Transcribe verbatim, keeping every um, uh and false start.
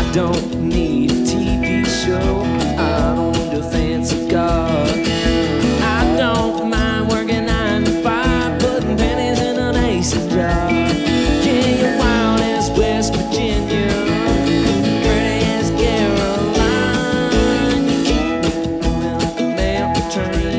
don't need a T V show. I don't need a fancy car. I don't mind working nine to five, putting pennies in an ace jar. Yeah, you're wild as West Virginia, pretty as Caroline. You keep me moving like a mail train.